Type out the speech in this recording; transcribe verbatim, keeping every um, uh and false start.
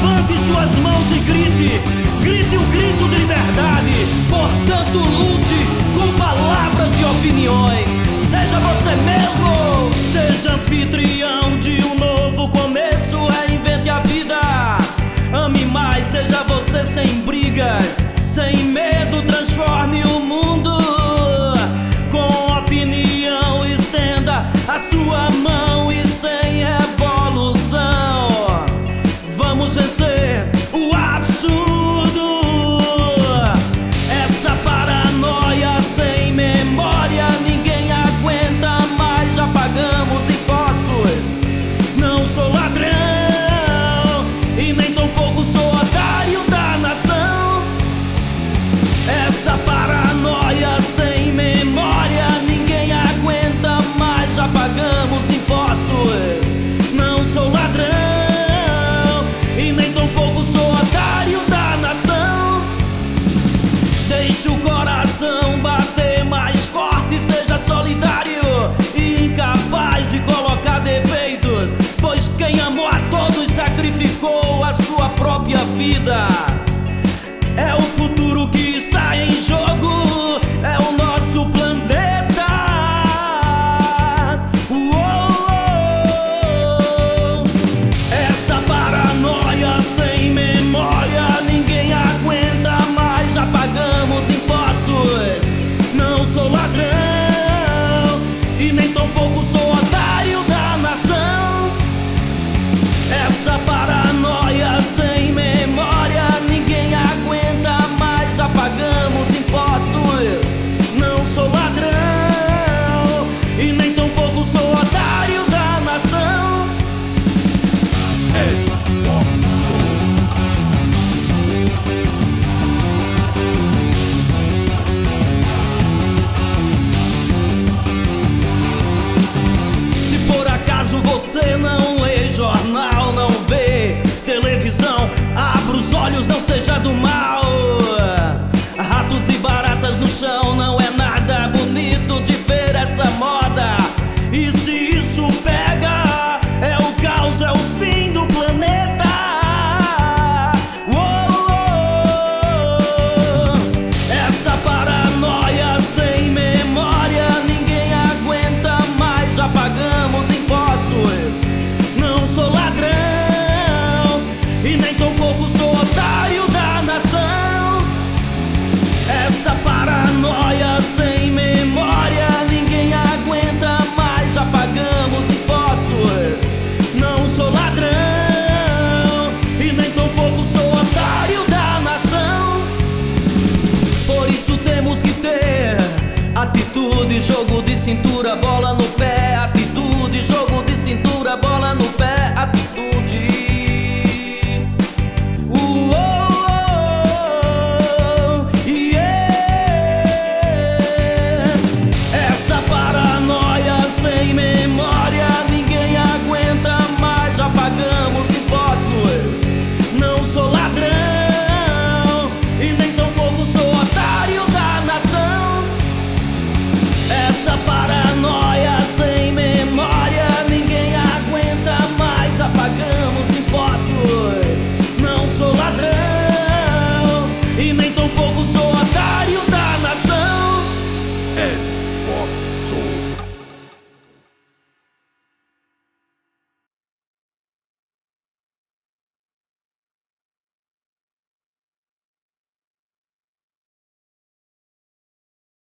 levante suas mãos e grite, grite o grito de liberdade. Portanto, lute com palavras e opiniões. Seja você mesmo, seja anfitrião de um novo começo. Reinvente a vida, ame mais, seja você sem brigas, sem medo, transforme o mundo. Com opinião, estenda a sua mão e sem revolução vamos vencer o absurdo. Essa paranoia sem memória ninguém aguenta mais. Já pagamos impostos, não sou ladrão e nem tampouco sou otário da nação. Essa paranoia sem memória ninguém aguenta mais. Já pagamos impostos, não sou ladrão e nem tampouco sou otário da nação. Deixe o coração bater mais forte, seja solidário e incapaz de colocar defeitos, pois quem amou a todos sacrificou a sua própria vida. É o futuro que está em jogo, é o nosso planeta. Uou! Essa paranoia sem memória ninguém aguenta mais. Já pagamos impostos, não sou ladrão e nem tampouco sou otário da nação. Essa paranoia sem memória ninguém aguenta mais. Já pagamos impostos, não sou ladrão e nem tampouco sou otário da nação. Se por acaso você não lê jornal, não vê televisão, abra os olhos, não seja do mal. Ratos e baratas no chão, não é nada bonito de ver essa moda. E se